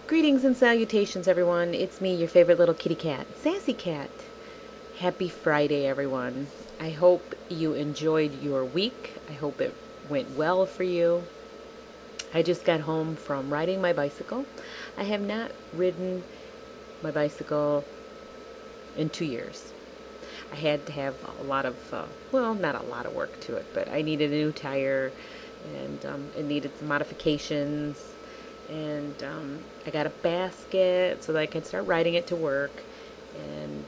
Greetings and salutations, everyone. It's me, your favorite little kitty cat, Sassy Cat. Happy Friday, everyone. I hope you enjoyed your week. I hope it went well for you. I just got home from riding my bicycle. I have not ridden my bicycle in 2 years. I had to have a lot of, not a lot of work to it, but I needed a new tire and it needed some modifications. And I got a basket so that I could start riding it to work. And,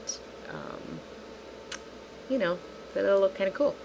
that it'll look kind of cool.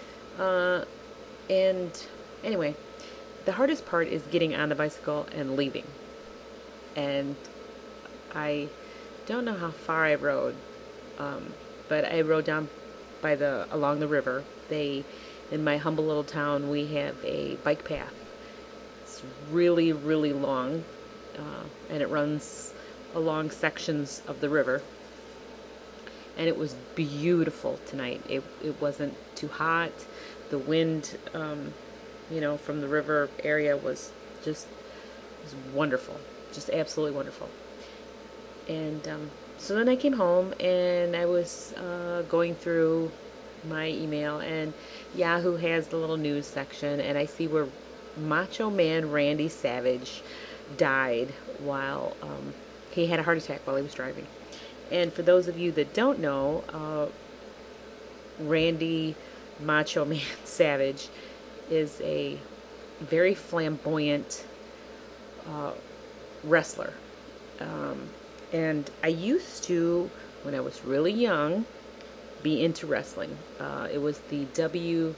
And anyway, the hardest part is getting on the bicycle and leaving. And I don't know how far I rode, but I rode down along the river. In my humble little town, we have a bike path. It's really, really long, and it runs along sections of the river. And it was beautiful tonight. It wasn't too hot. The wind, from the river area was wonderful, just absolutely wonderful. And so then I came home and I was going through my email, and Yahoo has the little news section, and I see where Macho Man Randy Savage died while he had a heart attack while he was driving. And for those of you that don't know, Randy Macho Man Savage is a very flamboyant wrestler. And I used to, when I was really young, be into wrestling. It was it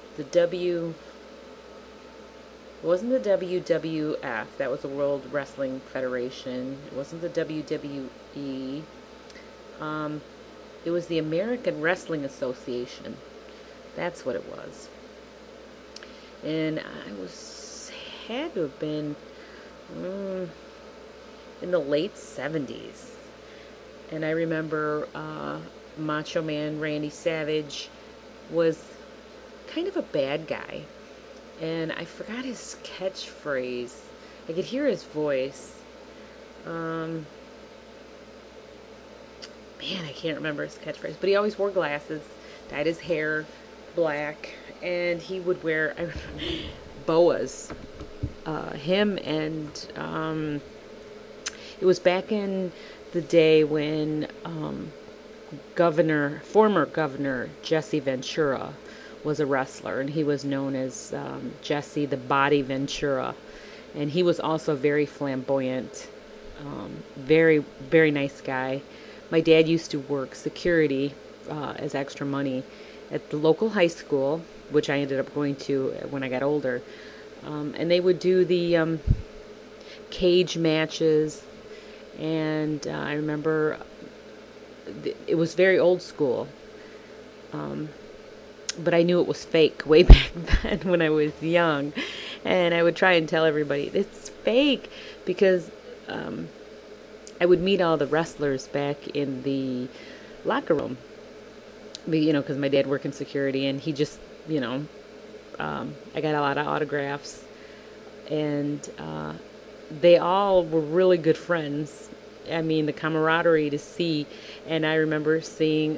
wasn't the WWF, that was the World Wrestling Federation. It wasn't the WWE. It was the American Wrestling Association. That's what it was. And had to have been in the late 70s. And I remember Macho Man Randy Savage was kind of a bad guy. And I forgot his catchphrase. I could hear his voice. I can't remember his catchphrase. But he always wore glasses, dyed his hair black, and he would wear boas. Him and it was back in the day when former Governor Jesse Ventura was a wrestler, and he was known as Jesse the Body Ventura, and he was also very flamboyant, very, very nice guy. My dad used to work security as extra money at the local high school, which I ended up going to when I got older, and they would do the cage matches, and I remember it was very old school. But I knew it was fake way back then when I was young. And I would try and tell everybody, it's fake, because I would meet all the wrestlers back in the locker room. Because my dad worked in security, and he just, I got a lot of autographs. And they all were really good friends. I mean, the camaraderie to see. And I remember seeing...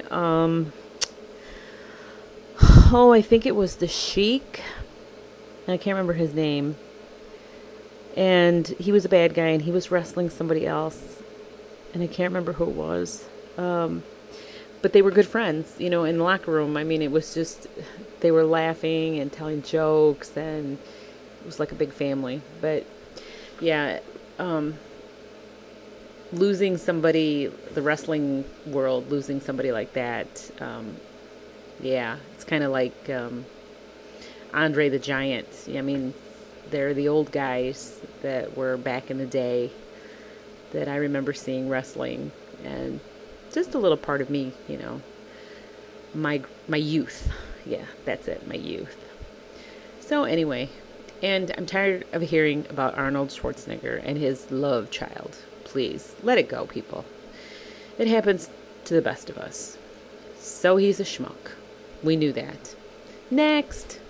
I think it was the Sheik. I can't remember his name. And he was a bad guy, and he was wrestling somebody else. And I can't remember who it was. But they were good friends, in the locker room. I mean, it was just, they were laughing and telling jokes, and it was like a big family. But, yeah, losing somebody, the wrestling world, losing somebody like that, yeah, it's kind of like Andre the Giant. I mean, they're the old guys that were back in the day that I remember seeing wrestling, and just a little part of me, my youth. Yeah, that's it, my youth. So anyway, and I'm tired of hearing about Arnold Schwarzenegger and his love child. Please, let it go, people. It happens to the best of us. So he's a schmuck. We knew that. Next.